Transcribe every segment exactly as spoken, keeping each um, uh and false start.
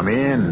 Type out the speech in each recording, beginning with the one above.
in.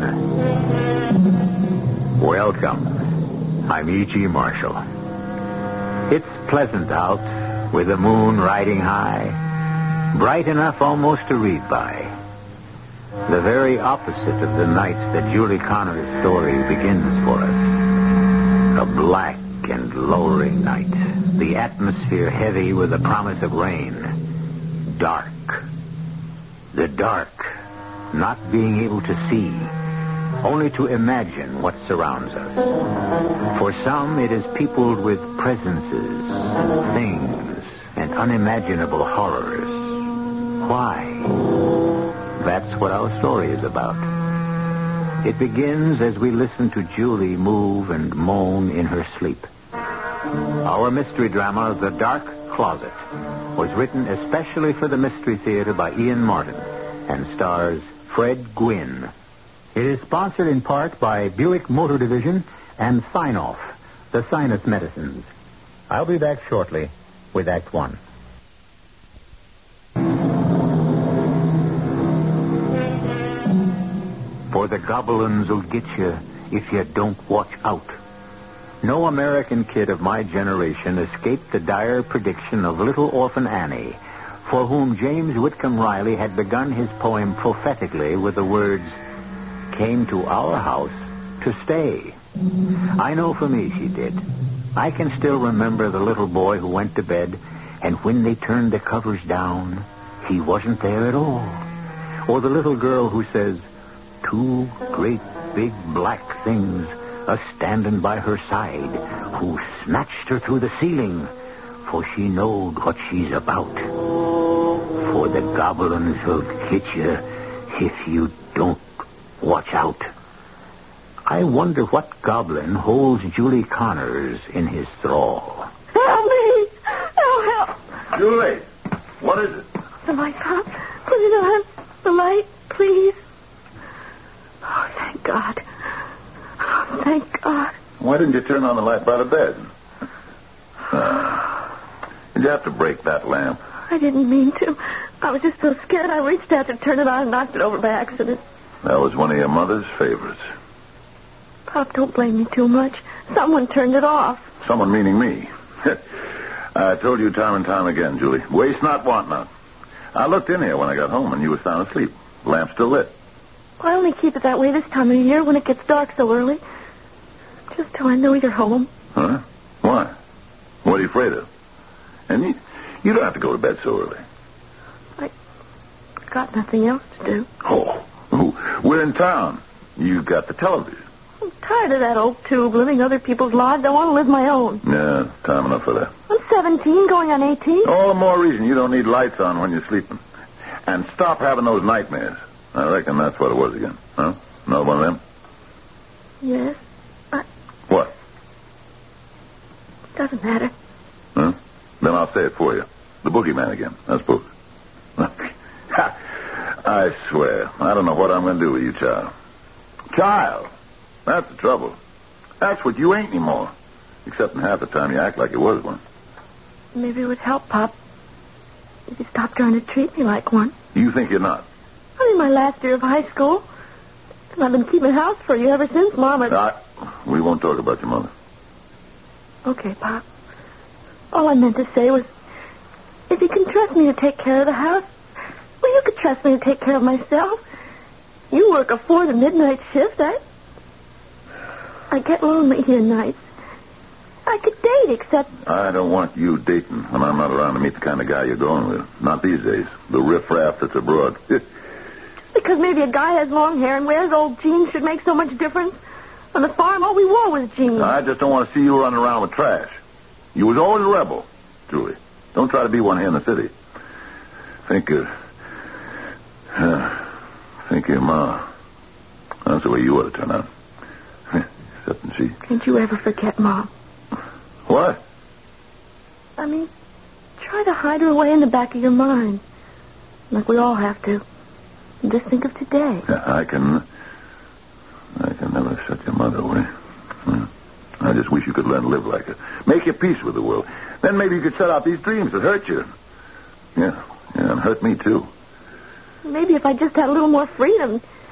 Welcome. I'm E G. Marshall. It's pleasant out with the moon riding high, bright enough almost to read by. The very opposite of the night that Julie Connor's story begins for us. A black and lowering night, the atmosphere heavy with the promise of rain. Dark. The dark, not being able to see, only to imagine what surrounds us. For some, it is peopled with presences, things, and unimaginable horrors. Why? That's what our story is about. It begins as we listen to Julie move and moan in her sleep. Our mystery drama, The Dark Closet, was written especially for the Mystery Theater by Ian Martin and stars Fred Gwynne. It is sponsored in part by Buick Motor Division and Sinoff, the sinus medicines. I'll be back shortly with Act One. For the goblins will get you if you don't watch out. No American kid of my generation escaped the dire prediction of little orphan Annie, for whom James Whitcomb Riley had begun his poem prophetically with the words, "Came to our house to stay." I know for me she did. I can still remember the little boy who went to bed, and when they turned the covers down, he wasn't there at all. Or the little girl who says, "Two great big black things a-standin' by her side, who snatched her through the ceiling, for she knowed what she's about. For the goblins will get you if you don't watch out." I wonder what goblin holds Julie Connors in his thrall. Help me! Oh, help! Julie, what is it? The light, Pop. Put it on. The light, please. Oh, thank God. Oh, thank God. Why didn't you turn on the light by the bed? Uh, did you have to break that lamp? I didn't mean to. I was just so scared I reached out to turn it on and knocked it over by accident. That was one of your mother's favorites. Pop, don't blame me too much. Someone turned it off. Someone meaning me. I told you time and time again, Julie. Waste not, want not. I looked in here when I got home and you were sound asleep. Lamp still lit. I only keep it that way this time of year when it gets dark so early. Just till I know you're home. Huh? Why? What are you afraid of? And you, you don't have to go to bed so early. I got nothing else to do. Oh, we're in town. You got the television. I'm tired of that old tube living other people's lives. I want to live my own. Yeah, time enough for that. I'm seventeen, going on eighteen. All the more reason you don't need lights on when you're sleeping. And stop having those nightmares. I reckon that's what it was again. Huh? Another one of them? Yes. I... What? Doesn't matter. Huh? Then I'll say it for you. The boogeyman again, I suppose. I swear, I don't know what I'm going to do with you, child. Child? That's the trouble. That's what you ain't anymore. Except in half the time you act like you was one. Maybe it would help, Pop, if you stopped trying to treat me like one. You think you're not? I'm in my last year of high school. And I've been keeping house for you ever since, Mama. I, we won't talk about your mother. Okay, Pop. All I meant to say was, if you can trust me to take care of the house, well, you could trust me to take care of myself. You work a four to midnight shift. I, I get lonely here nights. I could date, except... I don't want you dating when I'm not around to meet the kind of guy you're going with. Not these days. The riffraff that's abroad. Because maybe a guy has long hair and wears old jeans should make so much difference. On the farm, all we wore was jeans. I just don't want to see you running around with trash. You was always a rebel, Julie. Don't try to be one here in the city. Think of... Uh, think of your ma. That's the way you ought to turn out. Except that she... Can't you ever forget Mom? What? I mean, try to hide her away in the back of your mind. Like we all have to. And just think of today. Yeah, I can... I can never shut your mother away. Yeah. I just wish you could learn to live like her. Make your peace with the world. Then maybe you could set out these dreams that hurt you. Yeah, yeah, and hurt me, too. Maybe if I just had a little more freedom,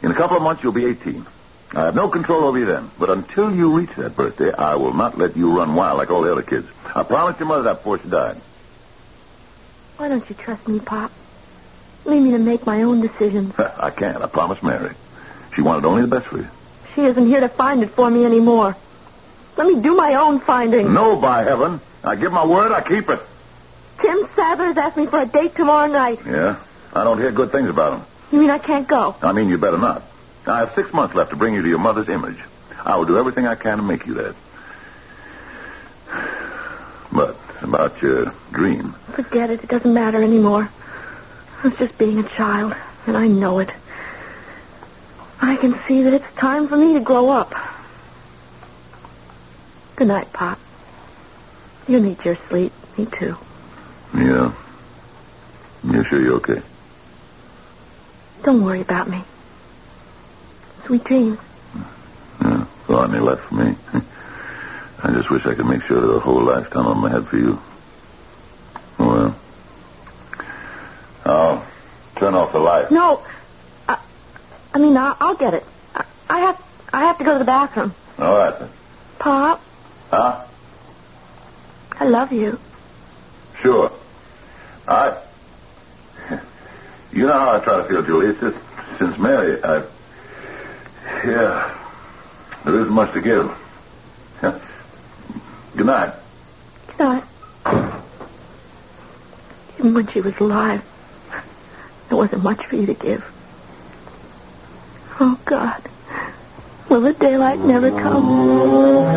In a couple of months, you'll be eighteen. I have no control over you then. But until you reach that birthday, I will not let you run wild like all the other kids. I promised your mother that before she died. Why don't you trust me, Pop? Leave me to make my own decisions. I can't. I promised Mary. She wanted only the best for you. She isn't here to find it for me anymore. Let me do my own finding. No, by heaven. I give my word, I keep it. Tim Sadler's asked me for a date tomorrow night. Yeah? I don't hear good things about him. You mean I can't go? I mean, you better not. I have six months left to bring you to your mother's image. I will do everything I can to make you that. But about your dream. Forget it. It doesn't matter anymore. I was just being a child, and I know it. I can see that it's time for me to grow up. Good night, Pop. You need your sleep. Me too. Yeah. You're sure you're okay? Don't worry about me. Sweet dreams. Yeah, there aren't any left for me. I just wish I could make sure that a whole lifetime on my head for you. Well, I'll turn off the light. No, I, I mean, I'll, I'll get it. I, I have, I have to go to the bathroom. All right then. Pop, Huh? I love you. Sure. I. You know how I try to feel, Julie. It's just since Mary, I. Yeah. There isn't much to give. Good night. Good night. Even when she was alive, there wasn't much for you to give. Oh, God. Will the daylight never come?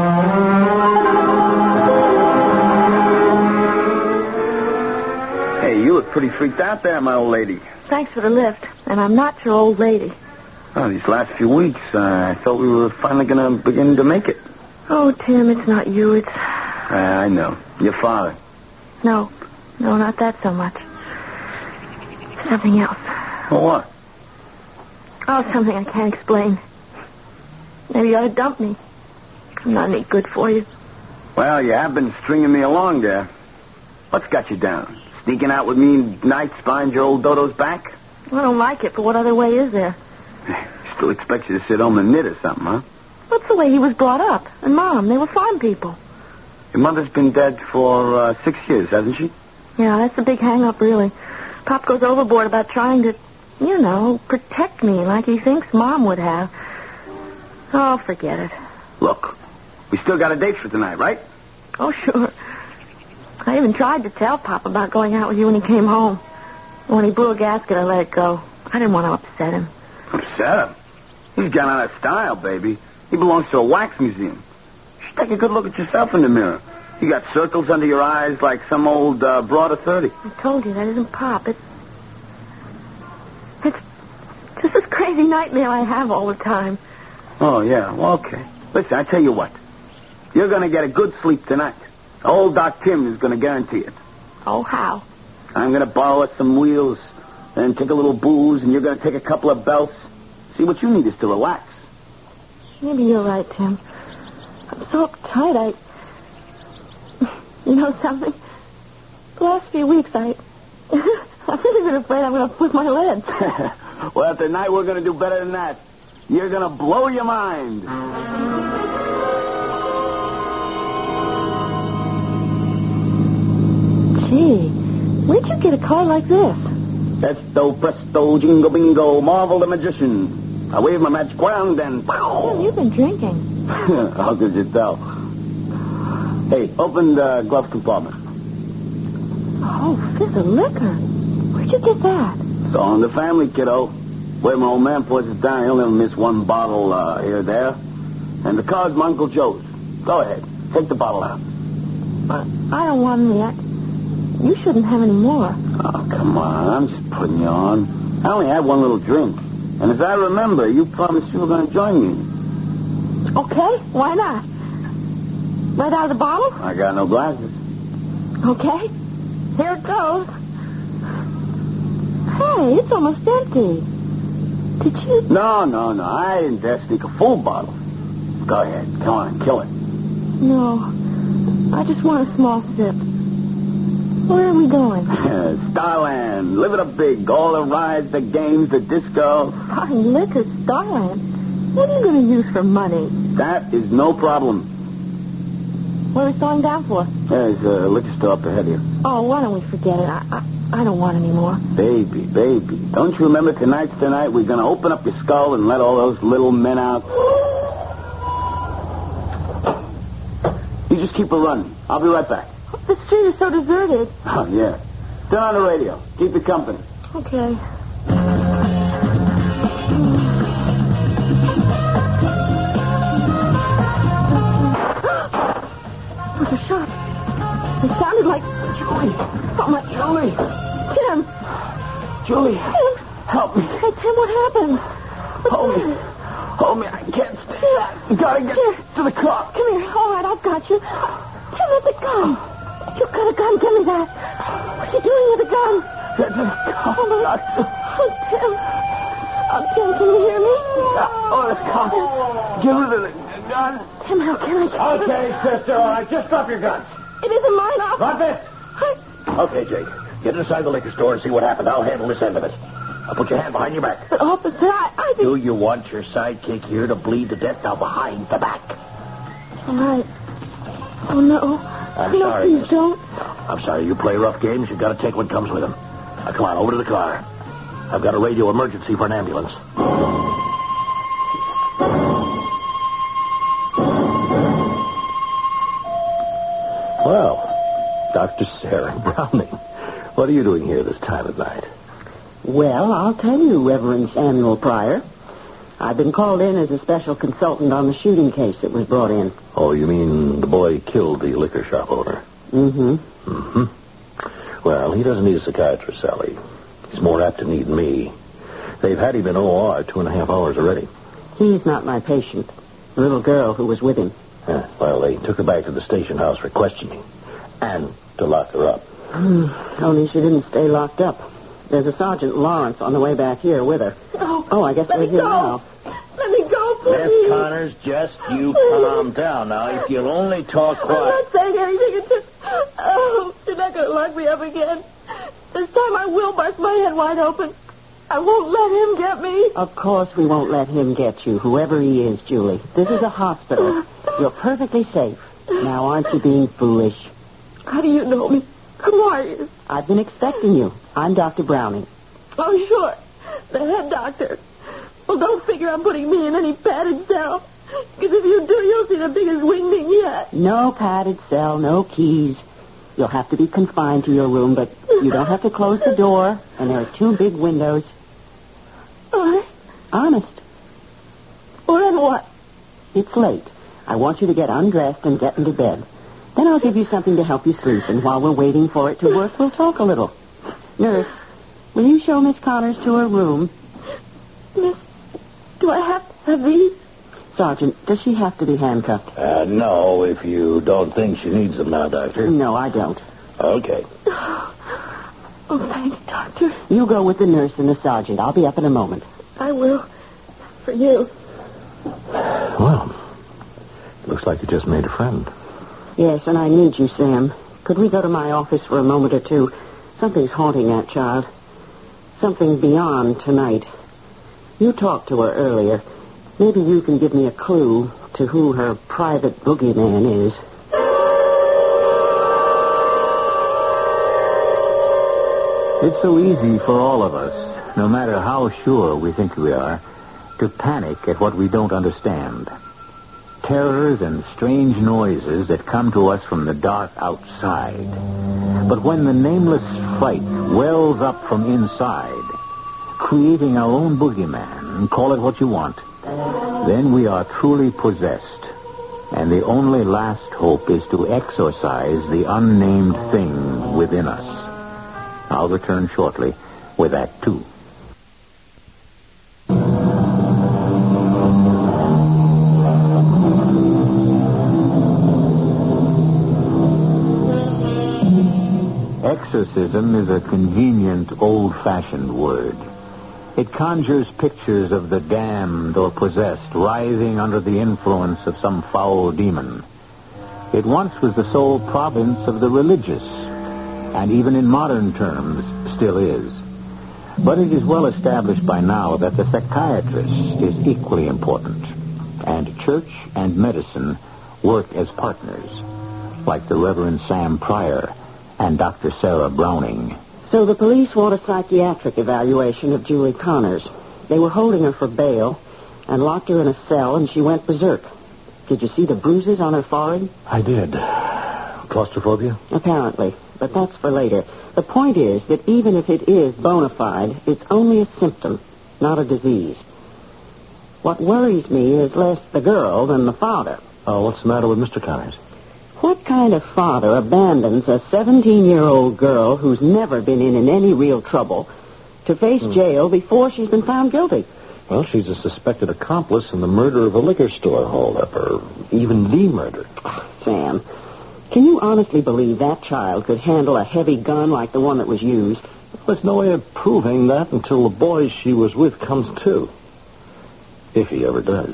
Hey, you look pretty freaked out there, my old lady. Thanks for the lift, and I'm not your old lady. Oh, these last few weeks, uh, I thought we were finally going to begin to make it. Oh, Tim, it's not you, it's... Uh, I know. Your father. No, no, not that so much. Something else. Well, what? Oh, something I can't explain. Maybe you ought to dump me. I'm not any good for you. Well, you have been stringing me along there. What's got you down? Sneaking out with me nights behind your old Dodo's back? I don't like it, but what other way is there? Still expect you to sit home and knit or something, huh? What's the way he was brought up? And Mom, they were fine people. Your mother's been dead for uh, six years, hasn't she? Yeah, that's the big hang-up, really. Pop goes overboard about trying to, you know, protect me like he thinks Mom would have. Oh, forget it. Look, we still got a date for tonight, right? Oh, sure. I even tried to tell Pop about going out with you when he came home. When he blew a gasket, I let it go. I didn't want to upset him. Upset him? He's gone out of style, baby. He belongs to a wax museum. You should take a good look at yourself in the mirror. You got circles under your eyes like some old uh, broad of thirty. I told you, that isn't Pop. It's... It's just this crazy nightmare I have all the time. Oh, yeah. Well, okay. Listen, I tell you what. You're going to get a good sleep tonight. Old Doc Tim is going to guarantee it. Oh, how? I'm going to borrow us some wheels and take a little booze, and you're going to take a couple of belts. See, what you need is to relax. Maybe you're right, Tim. I'm so uptight, I... You know something? The last few weeks, I... I've really been afraid I'm going to flip my lid. Well, tonight we're going to do better than that. You're going to blow your mind. Gee, where'd you get a car like this? Esto, presto, jingo, bingo, Marvel the magician. I wave my magic wand and... Tim, you've been drinking. How could you tell? Hey, open the glove compartment. Oh, fizz of liquor. Where'd you get that? It's all in the family, kiddo. Where my old man pours it down, he'll never miss one bottle uh, here or there. And the car's my Uncle Joe's. Go ahead. Take the bottle out. But I don't want them yet. You shouldn't have any more. Oh, come on. I'm just putting you on. I only had one little drink. And as I remember, you promised you were going to join me. Okay, why not? Right out of the bottle? I got no glasses. Okay. Here it goes. Hey, it's almost empty. Did you... No, no, no. I didn't dare sneak a full bottle. Go ahead. Come on, kill it. No. I just want a small sip. Where are we going? Starland. Live it up big. All the rides, the games, the disco. Fine liquor, Starland. What are you going to use for money? That is no problem. What are we slowing down for? There's a liquor store up ahead here. Oh, why don't we forget it? I, I, I don't want any more. Baby, baby. Don't you remember tonight's the night we're going to open up your skull and let all those little men out? You just keep it running. I'll be right back. The street is so deserted. Oh, yeah. Turn on the radio. Keep it company. Okay. It was a shot. It sounded like Julie. Oh, my... Julie! Tim! Julie! Tim! Help me. Hey, Tim, what happened? What's Hold the me. matter? Hold me. I can't stay. Here. You gotta get Here. to the car. Come here. All right, I've got you. Tim, that's a gun. You've got a gun. Give me that. What are you doing with a gun? Get to the car. Oh, my... oh Tim. Oh, Tim, can you hear me? Oh, the car. Give her the, the gun. Tim, how can I... Okay, sister, all right. Just drop your guns. It isn't mine, officer. Drop it. I... Okay, Jake. Get inside the liquor store and see what happened. I'll handle this end of it. Now put your hand behind your back. But, officer, I... I Do you want your sidekick here to bleed to death? Now behind the back. All right. Oh, no. I'm no, sorry, please miss. don't. I'm sorry. You play rough games, you've got to take what comes with them. Now come on, over to the car. I've got a radio emergency for an ambulance. Well, Doctor Sarah Browning, what are you doing here this time of night? Well, I'll tell you, Reverend Samuel Pryor. I've been called in as a special consultant on the shooting case that was brought in. Oh, you mean the boy killed the liquor shop owner? Mm-hmm. Mm-hmm. Well, he doesn't need a psychiatrist, Sally. He's more apt to need me. They've had him in O R two and a half hours already. He's not my patient. The little girl who was with him. Yeah, well, they took her back to the station house for questioning. And to lock her up. Only she didn't stay locked up. There's a Sergeant Lawrence on the way back here with her. Oh, Oh, I guess let they're me here go. now. Let me go, please. Miss Connors, just you calm down now. If you'll only talk I'm quiet. not saying anything. It's just... Oh, you're not going to lock me up again. This time I will bust my head wide open. I won't let him get me. Of course we won't let him get you, whoever he is, Julie. This is a hospital. You're perfectly safe. Now, aren't you being foolish? How do you know me? Who are you? I've been expecting you. I'm Doctor Browning. Oh, sure. The head doctor. Well, don't figure I'm putting me in any padded cell. Because if you do, you'll see the biggest wingding yet. No padded cell, no keys. You'll have to be confined to your room, but you don't have to close the door, and there are two big windows. All right. Honest. Well, then what? It's late. I want you to get undressed and get into bed. Then I'll give you something to help you sleep, and while we're waiting for it to work, we'll talk a little. Nurse, will you show Miss Connors to her room? Miss, do I have to have these? Sergeant, does she have to be handcuffed? Uh, no, if you don't think she needs them now, Doctor. No, I don't. Okay. Oh, thanks, doctor. You go with the nurse and the sergeant. I'll be up in a moment. I will. For you. Well, looks like you just made a friend. Yes, and I need you, Sam. Could we go to my office for a moment or two? Something's haunting that child. Something beyond tonight. You talked to her earlier. Maybe you can give me a clue to who her private boogeyman is. It's so easy for all of us, no matter how sure we think we are, to panic at what we don't understand. Terrors and strange noises that come to us from the dark outside. But when the nameless fright wells up from inside, creating our own boogeyman, call it what you want, then we are truly possessed. And the only last hope is to exorcise the unnamed thing within us. I'll return shortly with Act Two. Exorcism is a convenient, old-fashioned word. It conjures pictures of the damned or possessed writhing under the influence of some foul demon. It once was the sole province of the religious. and even in modern terms, still is. But it is well established by now that the psychiatrist is equally important, and church and medicine work as partners, like the Reverend Sam Pryor and Doctor Sarah Browning. So the police want a psychiatric evaluation of Julie Connors. They were holding her for bail and locked her in a cell, and she went berserk. Did you see the bruises on her forehead? I did. Claustrophobia? Apparently, but that's for later. The point is that even if it is bona fide, it's only a symptom, not a disease. What worries me is less the girl than the father. Oh, what's the matter with Mister Connors? What kind of father abandons a seventeen-year-old girl who's never been in, in any real trouble to face Hmm. jail before she's been found guilty? Well, she's a suspected accomplice in the murder of a liquor store holdup, or even the murder. Sam, can you honestly believe that child could handle a heavy gun like the one that was used? There's no way of proving that until the boy she was with comes to. If he ever does.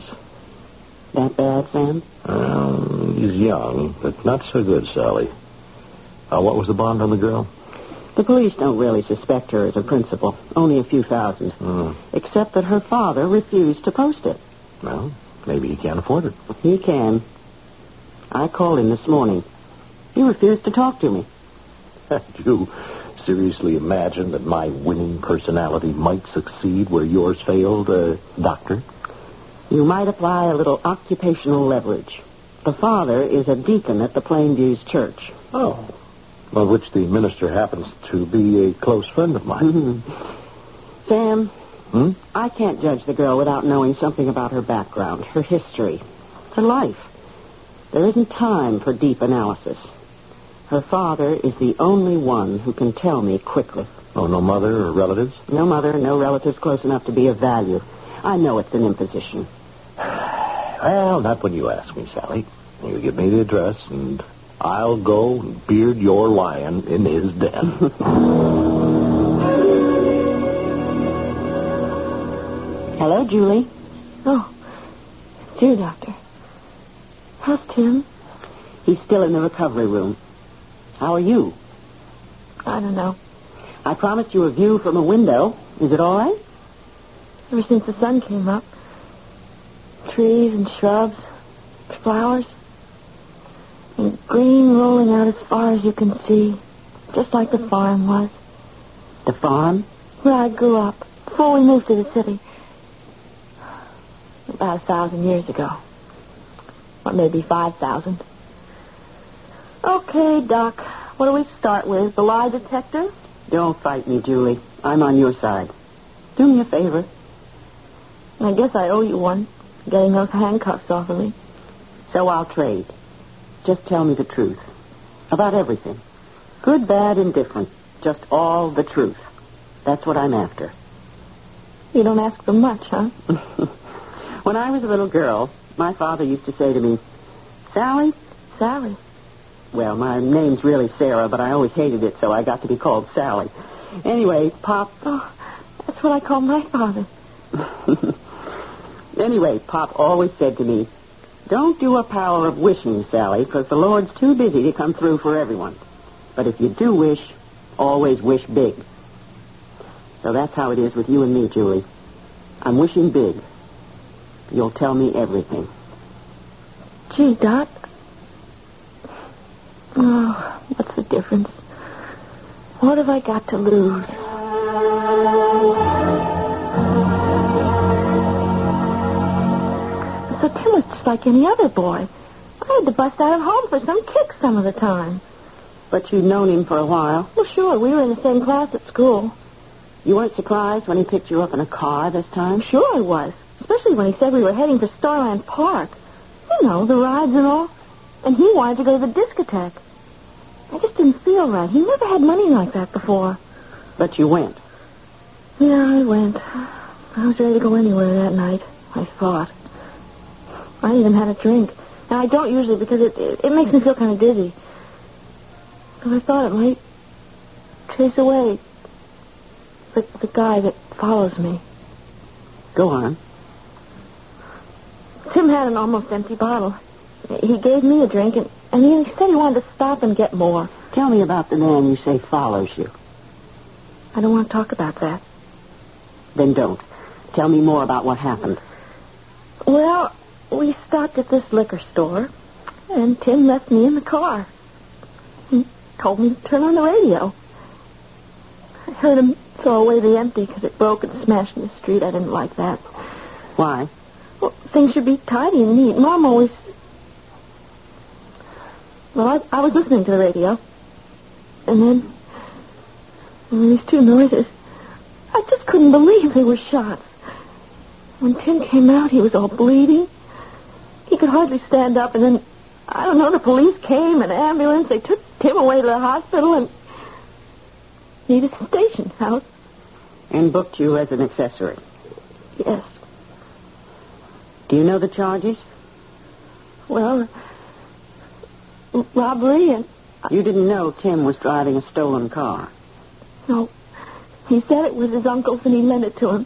That bad, Sam? Um, he's young, but not so good, Sally. Uh, what was the bond on the girl? The police don't really suspect her as a principal. Only a few thousand. Hmm. Except that her father refused to post it. Well, maybe he can't afford it. He can. I called him this morning. He refused to talk to me. Do you seriously imagine that my winning personality might succeed where yours failed, uh, Doctor? You might apply a little occupational leverage. The father is a deacon at the Plainviews Church. Oh. Well, which the minister happens to be a close friend of mine. Sam, Hmm? I can't judge the girl without knowing something about her background, her history, her life. There isn't time for deep analysis. Her father is the only one who can tell me quickly. Oh, no mother or relatives? No mother, no relatives close enough to be of value. I know it's an imposition. Well, not when you ask me, Sally. You give me the address, and I'll go and beard your lion in his den. Hello, Julie. Oh, it's you, Doctor. How's Tim? He's still in the recovery room. How are you? I don't know. I promised you a view from a window. Is it all right? Ever since the sun came up. Trees and shrubs, flowers, and green rolling out as far as you can see, just like the farm was. The farm? Where I grew up, before we moved to the city. About a thousand years ago. Or maybe five thousand. Okay, Doc, what do we start with? The lie detector? Don't fight me, Julie. I'm on your side. Do me a favor. I guess I owe you one, getting those handcuffs off of me. So I'll trade. Just tell me the truth. About everything. Good, bad, indifferent. Just all the truth. That's what I'm after. You don't ask for much, huh? When I was a little girl, my father used to say to me, Sally? Sally. Well, my name's really Sarah, but I always hated it, so I got to be called Sally. Anyway, Pop... Oh, that's what I call my father. Anyway, Pop always said to me, don't do a power of wishing, Sally, because the Lord's too busy to come through for everyone. But if you do wish, always wish big. So that's how it is with you and me, Julie. I'm wishing big. You'll tell me everything. Gee, Doc. Oh, what's the difference? What have I got to lose? So Tim was just like any other boy. I had to bust out of home for some kicks some of the time. But you'd known him for a while. Well, sure, we were in the same class at school. You weren't surprised when he picked you up in a car this time? Sure I was. Especially when he said we were heading for Starland Park. You know, the rides and all. And he wanted to go to the discotheque. I just didn't feel right. He never had money like that before. But you went. Yeah, I went. I was ready to go anywhere that night, I thought. I even had a drink. And I don't usually because it, it, it makes me feel kind of dizzy. But I thought it might chase away the, the guy that follows me. Go on. Tim had an almost empty bottle. He gave me a drink, and, and he said he wanted to stop and get more. Tell me about the man you say follows you. I don't want to talk about that. Then don't. Tell me more about what happened. Well, we stopped at this liquor store, and Tim left me in the car. He told me to turn on the radio. I heard him throw away the empty because it broke and smashed in the street. I didn't like that. Why? Well, things should be tidy and neat. Mom always... Well, I, I was listening to the radio. And then... and these two noises. I just couldn't believe they were shots. When Tim came out, he was all bleeding. He could hardly stand up, and then, I don't know, the police came, an ambulance. They took Tim away to the hospital and needed a station house. And booked you as an accessory. Yes. Do you know the charges? Well, robbery and... You didn't know Tim was driving a stolen car. No. He said it was his uncle's and he lent it to him.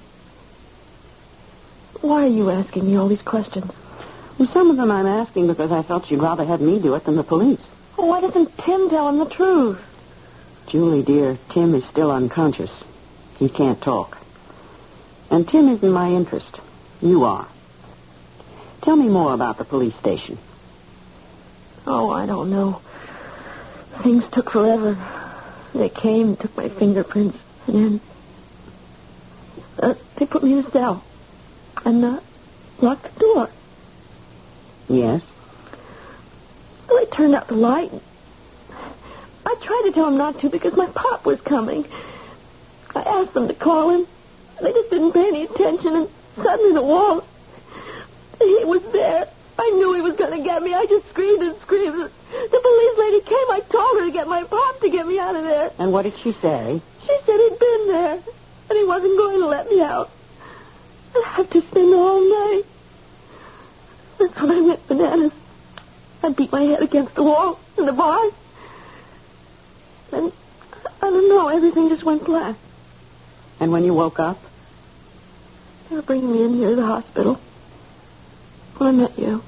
Why are you asking me all these questions? Well, some of them I'm asking because I felt you'd rather have me do it than the police. Well, why doesn't Tim tell him the truth? Julie, dear, Tim is still unconscious. He can't talk. And Tim isn't my interest. You are. Tell me more about the police station. Oh, I don't know. Things took forever. They came, took my fingerprints, and then uh, they put me in a cell and uh, locked the door. Yes? Well, they turned out the light. I tried to tell him not to because my pop was coming. I asked them to call him. They just didn't pay any attention, and suddenly the wall... he was there. I knew he was going to get me. I just screamed and screamed. The police lady came. I told her to get my pop to get me out of there. And what did she say? She said he'd been there, and he wasn't going to let me out. I'd have to spend the whole night. That's when I went bananas. I beat my head against the wall in the bar. And, I don't know, everything just went black. And when you woke up? They were bringing me in here to the hospital. When I met you.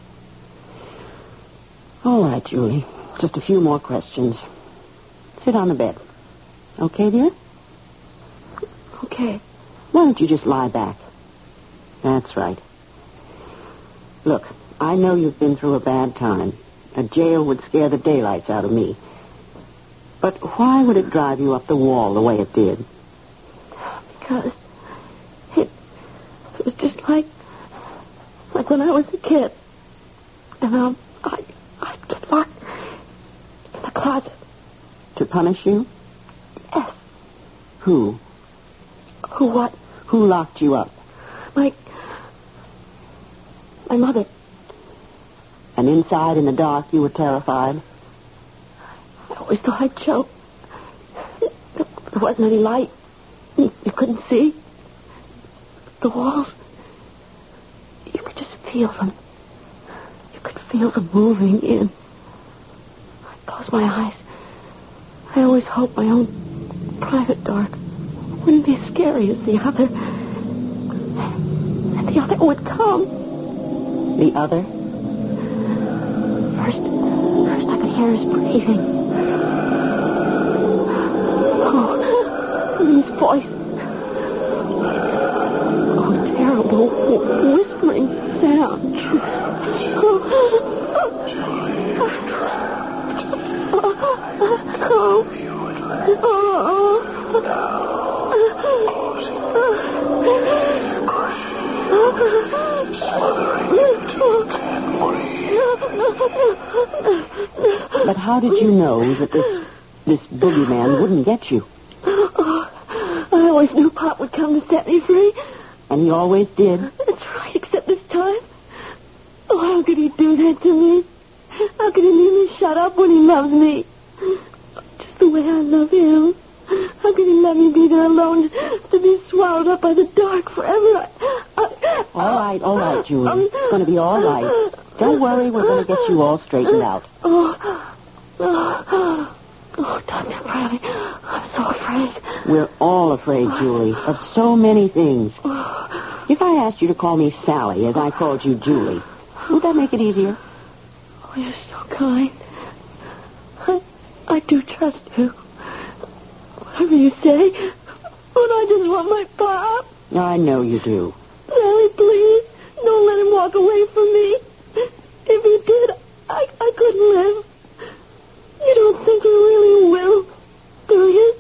All right, Julie. Just a few more questions. Sit on the bed. Okay, dear? Okay. Why don't you just lie back? That's right. Look, I know you've been through a bad time. A jail would scare the daylights out of me. But why would it drive you up the wall the way it did? Because it, it was just like... like when I was a kid. And um, I, I'd get locked in the closet. To punish you? Yes. Who? Who what? Who locked you up? My... my mother. And inside in the dark you were terrified? I always thought I'd choke. There wasn't any light. You, you couldn't see. The walls... you could just feel them. You could feel them moving in. I closed my eyes. I always hoped my own private dark wouldn't be as scary as the other. And the other would come. The other? First, first I could hear his breathing. Oh, his voice. Oh, terrible wh- whispering sound. Oh, oh, But how did you know that this this boogeyman wouldn't get you? Oh, I always knew Pop would come to set me free. And he always did? That's right, except this time. Oh, how could he do that to me? How could he leave me shut up when he loves me? Just the way I love him. How could he let me be there alone to be swallowed up by the dark forever? I, I, all right, all right, Julie. It's going to be all right. Don't worry, we're going to get you all straightened out. Oh, oh, oh, Doctor Bradley, I'm so afraid. We're all afraid, Julie, of so many things. If I asked you to call me Sally as I called you Julie, would that make it easier? Oh, you're so kind. I, I I do trust you. Whatever you say, but I just want my Pop. I know you do. Sally, please, don't let him walk away from me. If he did, I, I couldn't live. You don't think he really will, do you?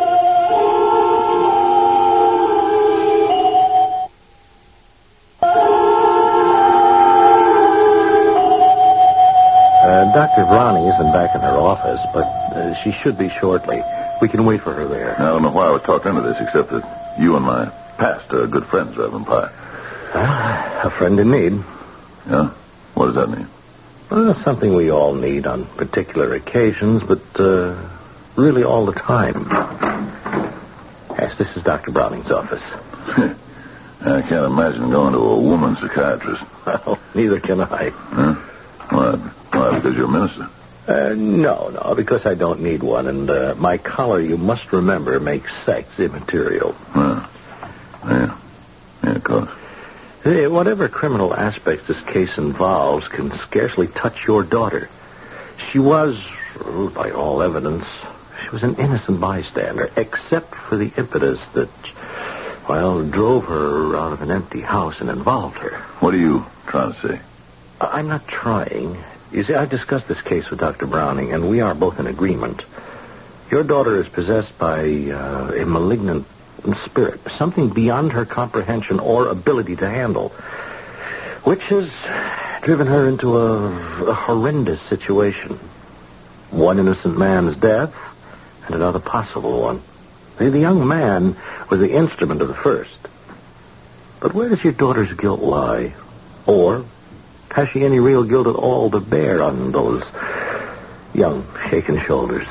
Uh, Doctor Browning isn't back in her office, but uh, she should be shortly. We can wait for her there. I don't know why I was talked into this, except that you and my pastor are good friends, Reverend Pye. Uh, a friend in need. Yeah? What does that mean? Well, something we all need on particular occasions, but uh, really all the time. Yes, this is Doctor Browning's office. I can't imagine going to a woman psychiatrist. Well, neither can I. Huh? Why? Why, because you're a minister? Uh, no, no, because I don't need one, and uh, my collar, you must remember, makes sex immaterial. Huh. Yeah. Yeah, of course. Hey, whatever criminal aspects this case involves can scarcely touch your daughter. She was, by all evidence, she was an innocent bystander, except for the impetus that, well, drove her out of an empty house and involved her. What are you trying to say? I'm not trying. You see, I've discussed this case with Doctor Browning, and we are both in agreement. Your daughter is possessed by uh, a malignant spirit, something beyond her comprehension or ability to handle, which has driven her into a, a horrendous situation. One innocent man's death and another possible one. The, the young man was the instrument of the first. But where does your daughter's guilt lie? Or has she any real guilt at all to bear on those young, shaken shoulders?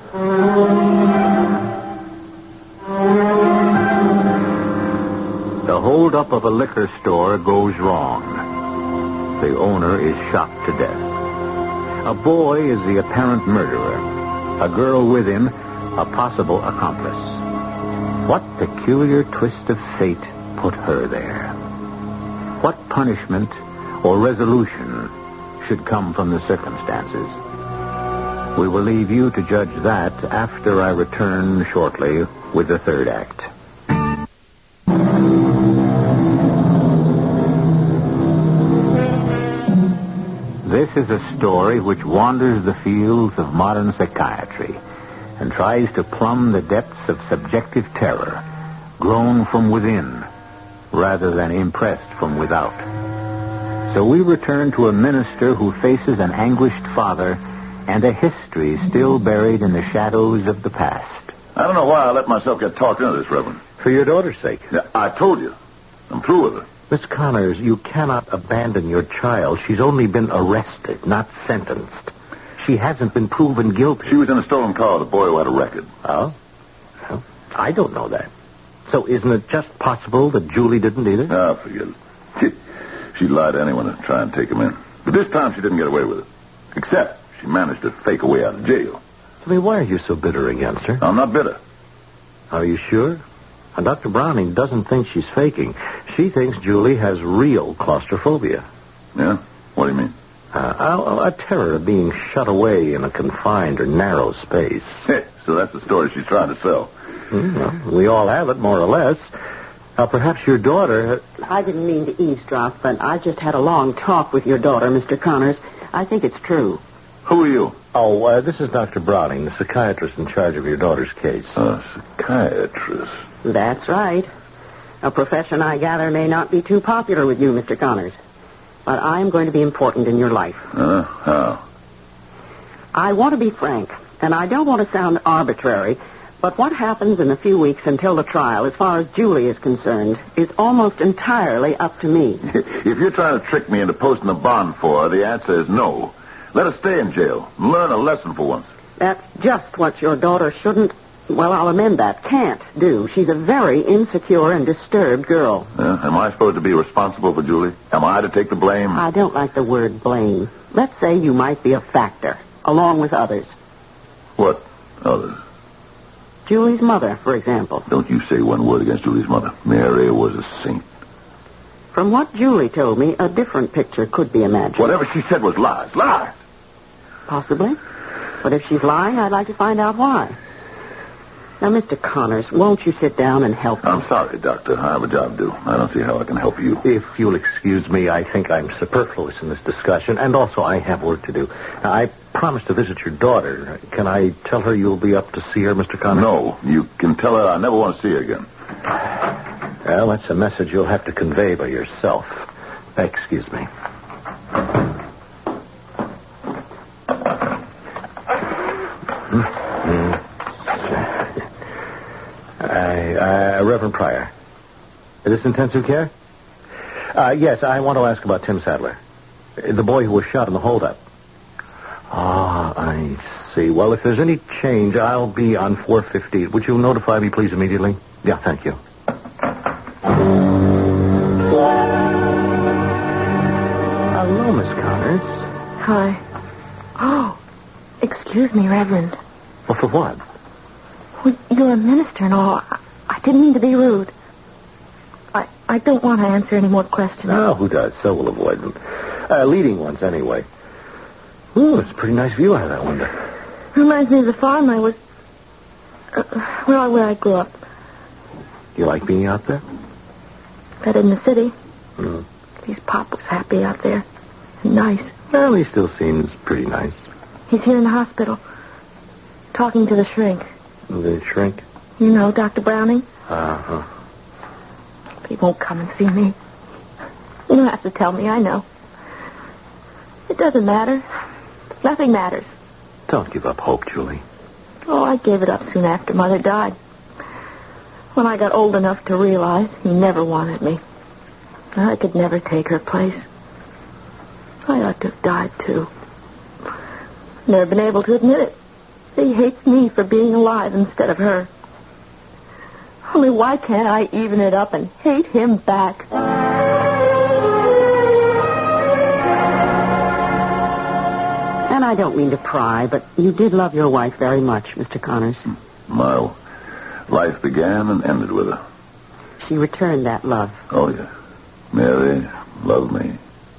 The holdup of a liquor store goes wrong. The owner is shot to death. A boy is the apparent murderer. A girl with him, a possible accomplice. What peculiar twist of fate put her there? What punishment or resolution should come from the circumstances? We will leave you to judge that after I return shortly with the third act. This is a story which wanders the fields of modern psychiatry and tries to plumb the depths of subjective terror, grown from within rather than impressed from without. So we return to a minister who faces an anguished father and a history still buried in the shadows of the past. I don't know why I let myself get talked into this, Reverend. For your daughter's sake. Yeah, I told you. I'm through with her. Miss Connors, you cannot abandon your child. She's only been arrested, not sentenced. She hasn't been proven guilty. She was in a stolen car with a boy who had a record. Oh? Well, I don't know that. So isn't it just possible that Julie didn't either? Ah, forget it. She, she'd lie to anyone to try and take him in. But this time she didn't get away with it. Except she managed to fake a way out of jail. I mean, why are you so bitter against her? I'm not bitter. Are you sure? And Doctor Browning doesn't think she's faking. She thinks Julie has real claustrophobia. Yeah? What do you mean? Uh, a, a terror of being shut away in a confined or narrow space. So that's the story she's trying to sell. Mm, well, we all have it, more or less. Now, perhaps your daughter... I didn't mean to eavesdrop, but I just had a long talk with your daughter, Mister Connors. I think it's true. Who are you? Oh, uh, this is Doctor Browning, the psychiatrist in charge of your daughter's case. A psychiatrist? That's right. A profession, I gather, may not be too popular with you, Mister Connors. But I'm going to be important in your life. Uh, how? I want to be frank, and I don't want to sound arbitrary, but what happens in a few weeks until the trial, as far as Julie is concerned, is almost entirely up to me. If you're trying to trick me into posting a bond for her, the answer is no. Let her stay in jail and learn a lesson for once. That's just what your daughter shouldn't, well, I'll amend that, can't do. She's a very insecure and disturbed girl. Uh, am I supposed to be responsible for Julie? Am I to take the blame? I don't like the word blame. Let's say you might be a factor, along with others. What others? Julie's mother, for example. Don't you say one word against Julie's mother. Mary was a saint. From what Julie told me, a different picture could be imagined. Whatever she said was lies. Lies! Possibly. But if she's lying, I'd like to find out why. Now, Mister Connors, won't you sit down and help me? I'm sorry, Doctor. I have a job to do. I don't see how I can help you. If you'll excuse me, I think I'm superfluous in this discussion, and also I have work to do. Now, I promised to visit your daughter. Can I tell her you'll be up to see her, Mister Connors? No, you can tell her I never want to see her again. Well, that's a message you'll have to convey by yourself. Excuse me. I, uh, Reverend Pryor. Is this intensive care? Uh, yes, I want to ask about Tim Sadler. The boy who was shot in the holdup. Ah, I see. Well, if there's any change, I'll be on four fifty. Would you notify me, please, immediately? Yeah, thank you. Hello, Miss Connors. Hi. Oh, excuse me, Reverend. Well, for what? Well, you're a minister and all. I, I didn't mean to be rude. I, I don't want to answer any more questions. No, who does? So we'll avoid them. Uh, leading ones, anyway. Ooh, it's a pretty nice view out of that window. Reminds me of the farm I was... Uh, well, where I grew up. You like being out there? Better in the city. Mm. At least Pop was happy out there. And nice. Well, he still seems pretty nice. He's here in the hospital. Talking to the shrink. The shrink? You know, Doctor Browning. Uh-huh. But he won't come and see me. You don't have to tell me, I know. It doesn't matter. Nothing matters. Don't give up hope, Julie. Oh, I gave it up soon after Mother died. When I got old enough to realize he never wanted me. I could never take her place. I ought to have died, too. Never been able to admit it. He hates me for being alive instead of her. Only why can't I even it up and hate him back? And I don't mean to pry, but you did love your wife very much, Mister Connors. My life began and ended with her. She returned that love. Oh, yes. Mary loved me.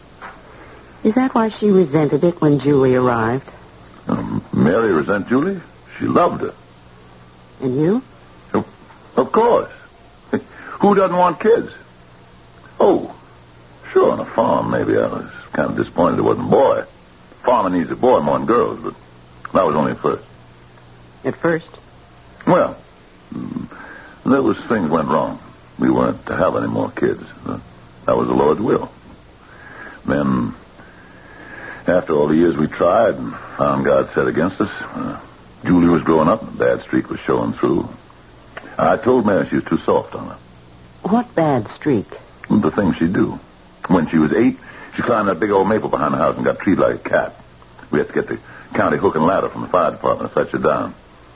Is that why she resented it when Julie arrived? Um, Mary resent Julie? She loved her. And you? Of, of course. Who doesn't want kids? Oh, sure, on a farm, maybe I was kind of disappointed it wasn't a boy. Farmer needs a boy more than girls, but that was only at first. At first? Well, there was things went wrong. We weren't to have any more kids. That was the Lord's will. Then, after all the years we tried and found God set against us, uh, Julie was growing up and the bad streak was showing through. I told Mary she was too soft on her. What bad streak? The things she'd do. When she was eight, she climbed that big old maple behind the house and got treated like a cat. We had to get the county hook and ladder from the fire department to fetch her down.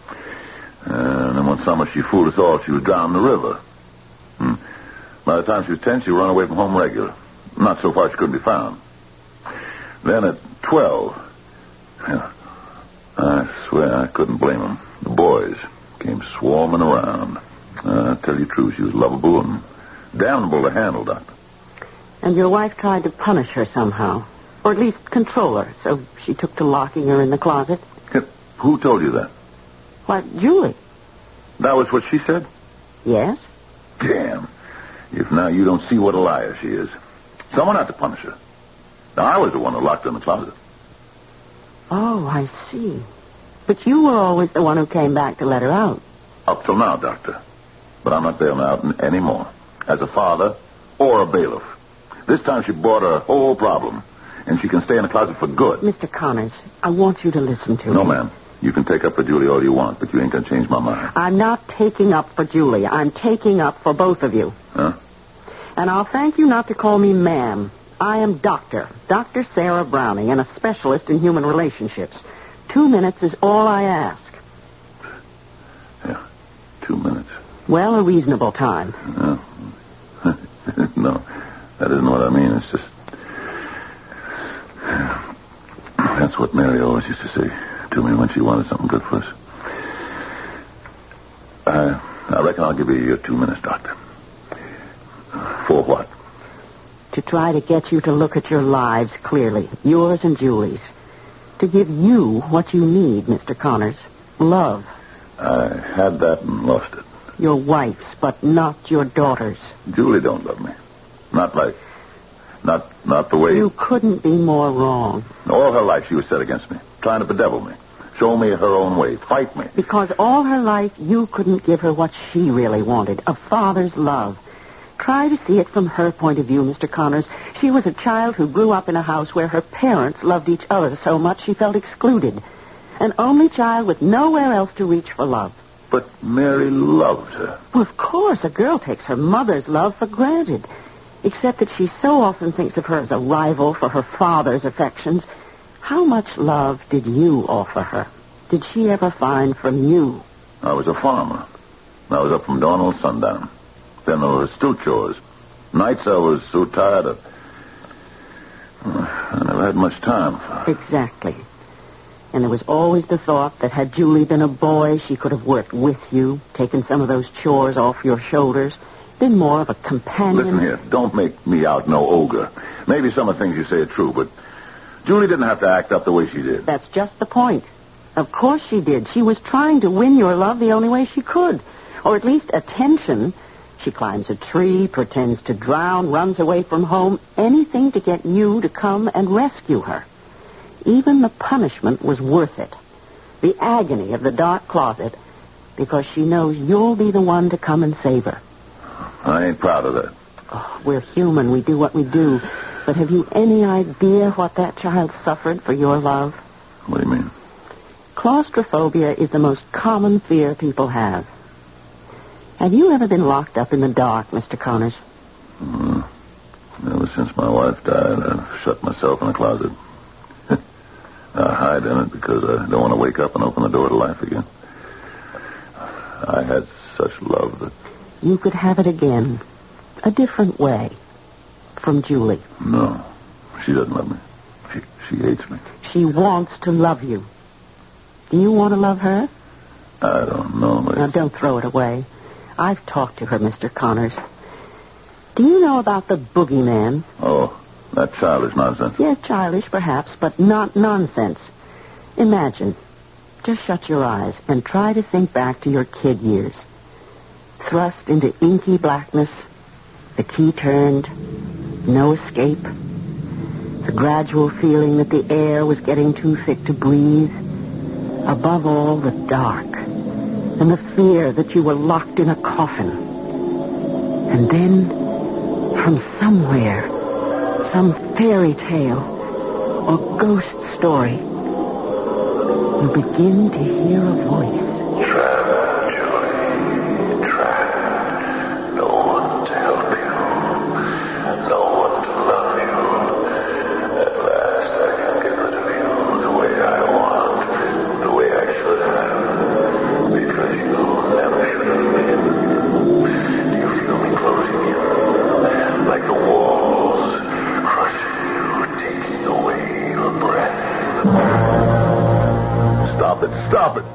And then one summer she fooled us all. She was drowned in the river. Hmm. By the time she was ten, she ran away from home regular. Not so far she couldn't be found. Then at twelve, yeah, I swear I couldn't blame them. The boys came swarming around. Uh, I tell you the truth, she was lovable and damnable to handle, Doctor. And your wife tried to punish her somehow, or at least control her, so she took to locking her in the closet? Who told you that? Why, Julie. That was what she said? Yes. Damn. If now you don't see what a liar she is. Someone had to punish her. Now, I was the one who locked her in the closet. Oh, I see. But you were always the one who came back to let her out. Up till now, Doctor. But I'm not bailing out anymore. As a father or a bailiff. This time she brought her whole problem. And she can stay in the closet for good. Mister Connors, I want you to listen to no, me. No, ma'am. You can take up for Julie all you want, but you ain't going to change my mind. I'm not taking up for Julie. I'm taking up for both of you. Huh? And I'll thank you not to call me ma'am. I am Doctor, Doctor Sarah Browning, and a specialist in human relationships. Two minutes is all I ask. Yeah, two minutes. Well, a reasonable time. No, no, that isn't what I mean. It's just... That's what Mary always used to say to me when she wanted something good for us. I, I reckon I'll give you your two minutes, Doctor. For what? To try to get you to look at your lives clearly, yours and Julie's. to give you what you need, Mister Connors. Love. I had that and lost it. Your wife's, but not your daughter's. Julie don't love me. Not like... Not not the way... You couldn't be more wrong. All her life she was set against me, trying to bedevil me, show me her own way, fight me. Because all her life you couldn't give her what she really wanted, a father's love. Try to see it from her point of view, Mister Connors. She was a child who grew up in a house where her parents loved each other so much she felt excluded. An only child with nowhere else to reach for love. But Mary loved her. Well, of course, a girl takes her mother's love for granted. Except that she so often thinks of her as a rival for her father's affections. How much love did you offer her? Did she ever find from you? I was a farmer. I was up from dawn till sundown. Then there were still chores. Nights I was so tired of... I never had much time for her. Exactly. And there was always the thought that had Julie been a boy, she could have worked with you, taken some of those chores off your shoulders, been more of a companion. Listen here, don't make me out no ogre. Maybe some of the things you say are true, but Julie didn't have to act up the way she did. That's just the point. Of course she did. She was trying to win your love the only way she could. Or at least attention. She climbs a tree, pretends to drown, runs away from home, anything to get you to come and rescue her. Even the punishment was worth it. The agony of the dark closet, because she knows you'll be the one to come and save her. I ain't proud of that. Oh, we're human. We do what we do. But have you any idea what that child suffered for your love? What do you mean? Claustrophobia is the most common fear people have. Have you ever been locked up in the dark, Mister Connors? Mm. Ever since my wife died, I've shut myself in a closet. I hide in it because I don't want to wake up and open the door to life again. I had such love that... You could have it again. A different way. From Julie. No. She doesn't love me. She, she hates me. She wants to love you. Do you want to love her? I don't know. Now, don't throw it away. I've talked to her, Mister Connors. Do you know about the boogeyman? Oh, that childish nonsense. Yes, childish, perhaps, but not nonsense. Imagine. Just shut your eyes and try to think back to your kid years. Thrust into inky blackness, the key turned, no escape. The gradual feeling that the air was getting too thick to breathe. Above all, the dark. And the fear that you were locked in a coffin. And then, from somewhere, some fairy tale or ghost story, you begin to hear a voice. Trapped, Julie. Trapped. No one to help you. No one to love you. At last I can get rid of you the way I want, the way I should have. Because you never should have been. You feel me closing in, like the walls, crushing you, taking away your breath. Stop it, stop it.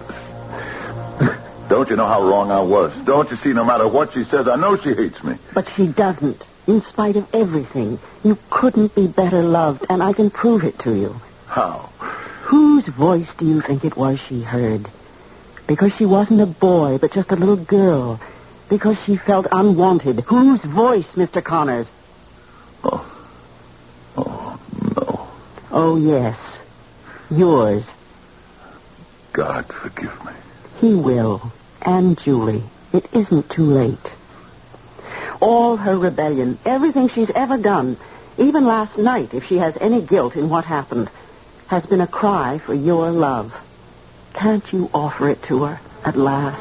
Don't you know how wrong I was? Don't you see, no matter what she says, I know she hates me. But she doesn't. In spite of everything, you couldn't be better loved, and I can prove it to you. How? Whose voice do you think it was she heard? Because she wasn't a boy, but just a little girl. Because she felt unwanted. Whose voice, Mister Connors? Oh. Oh, no. Oh, yes. Yours. God forgive me. He will. And Julie. It isn't too late. All her rebellion, everything she's ever done, even last night, if she has any guilt in what happened, has been a cry for your love. Can't you offer it to her at last?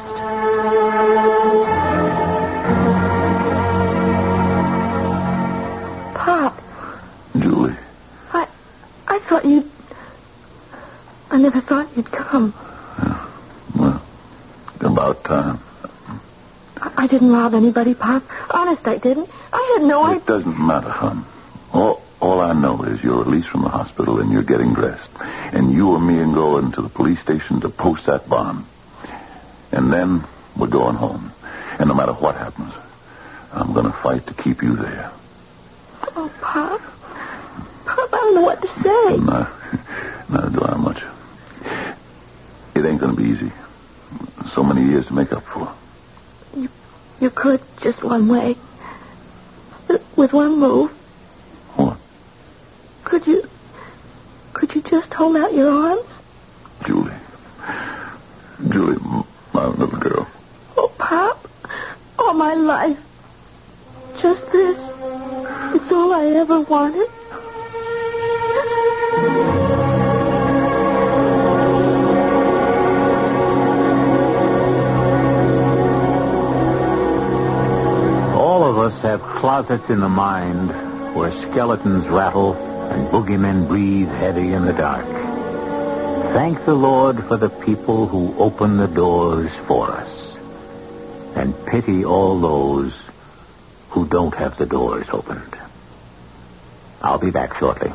Pop. Julie. I... I thought you'd... I never thought you'd come. Yeah. Well, about time. I, I didn't rob anybody, Pop. Honest, I didn't. I had no idea. It doesn't matter, hon. All, all I know is you're released from the hospital and you're getting dressed. And you or me are going to the police station to post that bond. And then we're going home. And no matter what happens, I'm going to fight to keep you there. Oh, Pop. Pop, I don't know what to say. No, no, do ain't going to be easy. So many years to make up for. You, you could just one way. With one move. What? Could you... Could you just hold out your arms? Julie. Julie, my little girl. Oh, Pop. All my life. Just this. It's all I ever wanted. All of us have closets in the mind where skeletons rattle and boogeymen breathe heavy in the dark. Thank the Lord for the people who open the doors for us. And pity all those who don't have the doors opened. I'll be back shortly.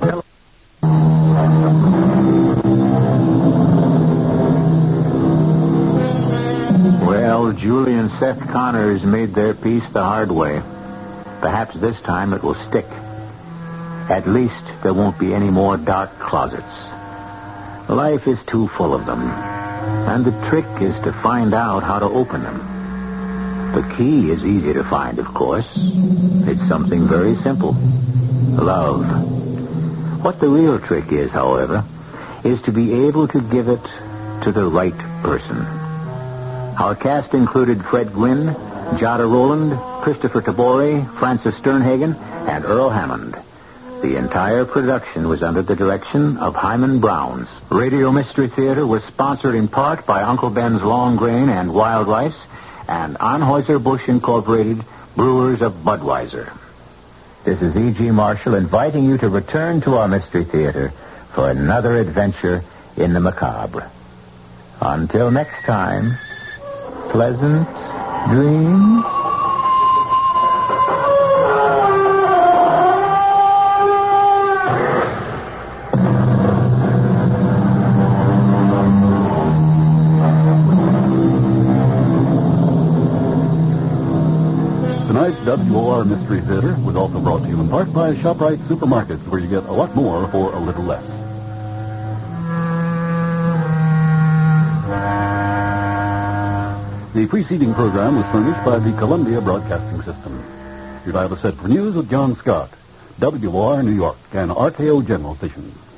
Well, Julie and Seth Connors made their peace the hard way. Perhaps this time it will stick. At least there won't be any more dark closets. Life is too full of them. And the trick is to find out how to open them. The key is easy to find, of course. It's something very simple. Love. What the real trick is, however, is to be able to give it to the right person. Our cast included Fred Gwynn, Jada Rowland, Christopher Tabori, Francis Sternhagen, and Earl Hammond. The entire production was under the direction of Hyman Browns. Radio Mystery Theater was sponsored in part by Uncle Ben's Long Grain and Wild Rice and Anheuser-Busch Incorporated, brewers of Budweiser. This is E G. Marshall inviting you to return to our Mystery Theater for another adventure in the macabre. Until next time, pleasant dreams. Tonight's W O R Mystery Theater was also brought to you in part by ShopRite Supermarkets, where you get a lot more for a little less. The preceding program was furnished by the Columbia Broadcasting System. You dial the set for news with John Scott, W O R New York, and R K O General Station.